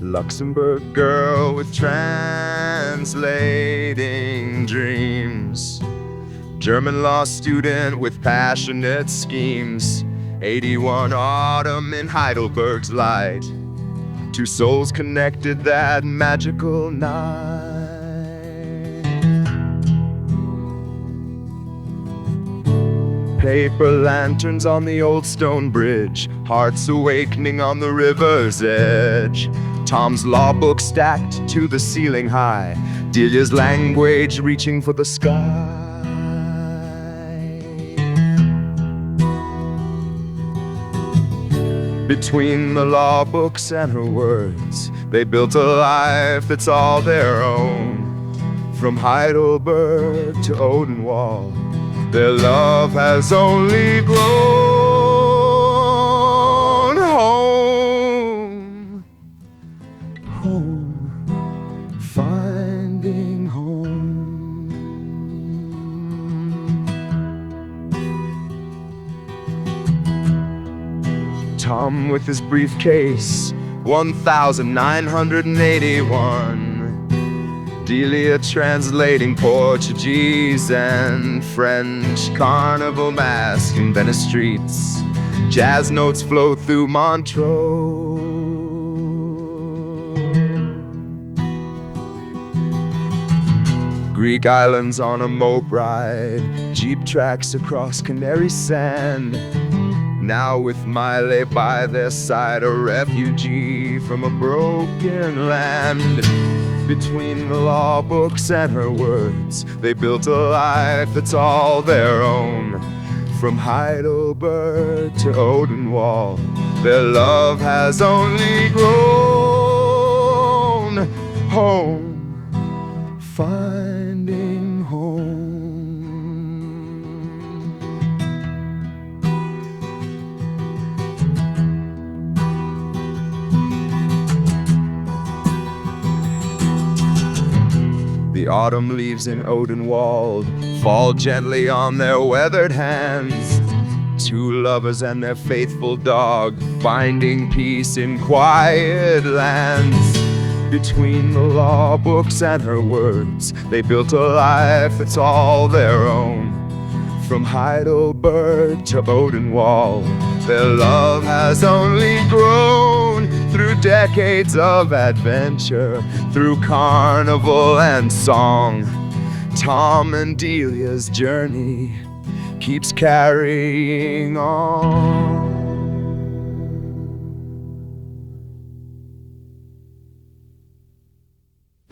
Luxembourg girl with translating dreams, German law student with passionate schemes, 81 autumn in Heidelberg's light, two souls connected that magical night. Paper lanterns on the old stone bridge, hearts awakening on the river's edge. Tom's law book stacked to the ceiling high, Delia's language reaching for the sky. Between the law books and her words, they built a life that's all their own. From Heidelberg to Odenwald, their love has only grown. Home, home, finding home. Tom with his briefcase, 1981. Delia translating Portuguese and French, carnival mask in Venice streets, jazz notes flow through Montreux. Greek islands on a mope ride, jeep tracks across Canary Sand. Now with Miley by their side, a refugee from a broken land. Between the law books and her words, they built a life that's all their own. From Heidelberg to Odenwald, their love has only grown. Home, finding home. The autumn leaves in Odenwald fall gently on their weathered hands. Two lovers and their faithful dog finding peace in quiet lands. Between the law books and her words, they built a life that's all their own. From Heidelberg to Odenwald, their love has only grown. Through decades of adventure, through carnival and song, Tom and Delia's journey keeps carrying on.